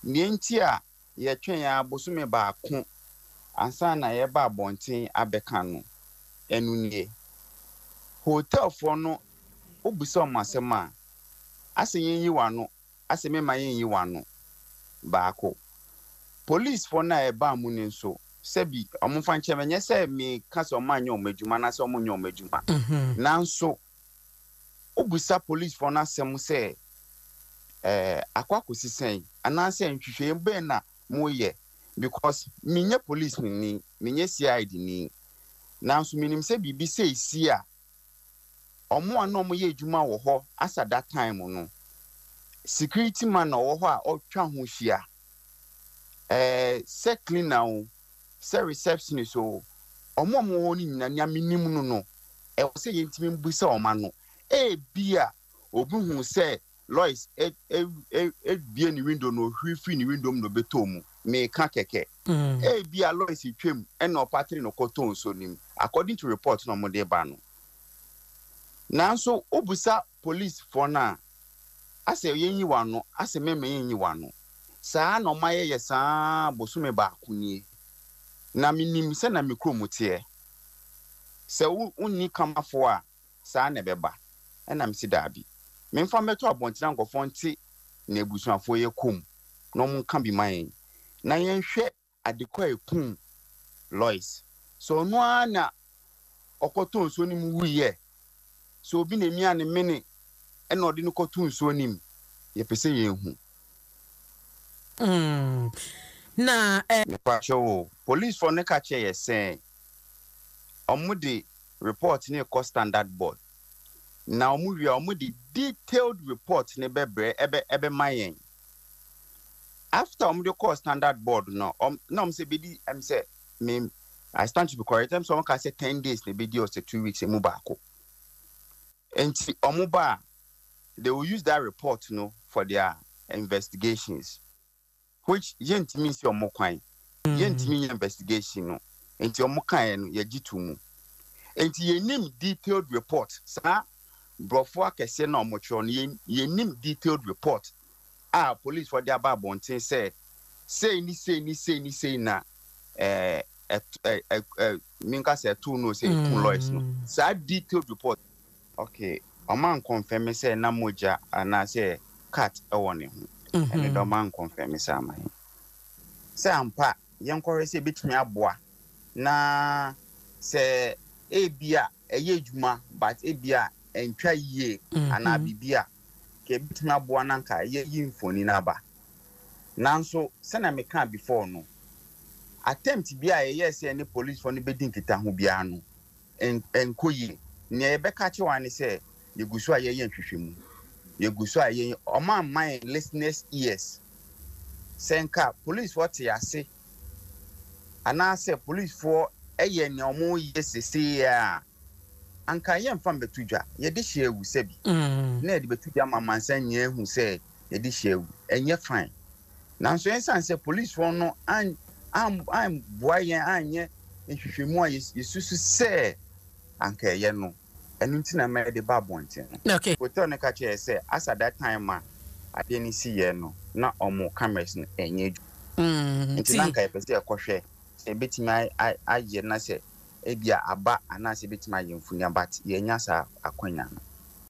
nientia ye twen ya bosume baako ansa na ye ba bonten abeka no enu nie hotel for no obusa omasema ase yenyi wano ase mema yenyi wano baako police for na e ba mu ne nso sebi omfa nche menye se me kase omanye omadwuma na se omonye omadwuma nanso obusa police for na sem se akwakosi sen ananse nhwehwe be na moye because minye police ni minye CID ni nanso minim se bibi se isi a omo ana omo ye adwuma wo ho asa that time no security man wo ho a otwa ho hia se cleaner o se receptionist o omo mo ni nyanya minim no e wo se yentimi mbusa oma no bia obuhu se Lois bia ni window no hwifi ni window no betomu me ka keke bia Lois twem e no patri no koton so nim according to report no mo de ba no nanso obusa police for na ase yenyi wano ase meme yenyi wano saa no maye ye saa bosume ba akunie na minim se na mikromutie se unni kamafo a saa ne beba na msi dabi memfa meto abontina nkofo nti na ebusuafo ye kum no mu kan bi man na yenhwe adekwa ekum Lois so no ana okoton so ni mu wiye so obi na emia ne mene e na odi no koton so nim ye pese ye hu na pa show police for ne ka che ye sen omudi report ni ko standard board na omudi detailed report ne bebre ebe mayen after omudi ko standard board no say bidi say me I stand to be correct someone can say 10 days ne bidi or say 2 weeks e mu baako enti omuba they will use that report for their investigations which yent means your mokwan yent mean investigation no enti omukan no ye gitumu enti yenim detailed report sa brofo akese na omocho no yenim detailed report police for their babontin say na minka say two no say two lawyers no sa detailed report okay man confirm say na moja ana say cat e woni ho ene do man confirm say amahin say ampa yenkore say betumi aboa na say ebia eye adwuma but ebia entwa yie ana bibia ke betumi aboa nanka ye yimfoni na ba nanso se na meka before no attempt bia yes any police for ni bedin kita ho bia no enkoyi ne ebeka che wan say yeguso aye nhwehwemu yeguso aye oman my listeners ears senka police what ya say ana say police for eye ne omo yesese ya anka ye mfam betudwa ye de hyewu sebi na ye de betudwa mamansan nye hu say ye de hyewu enye fine nanso ensan say police for no am boyen anye nhwehwemu a yesusu say anka ye no enu ntina me de babontin okay hotel ne ka che say as at that time ade ni si ye no na omo cameras no enye ntina anka ye pese ekohwe ebetimi aye na say ebia aba ana se betima ye mfunia but ye nya sa akwanya no